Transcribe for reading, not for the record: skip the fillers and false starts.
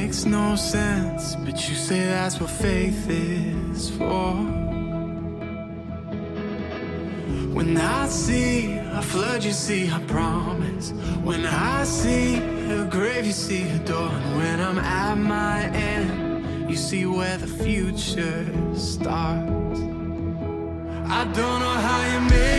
makes no sense, but you say that's what faith is for. When I see a flood, you see a promise. When I see a grave, you see a door. And when I'm at my end, you see where the future starts. I don't know how you made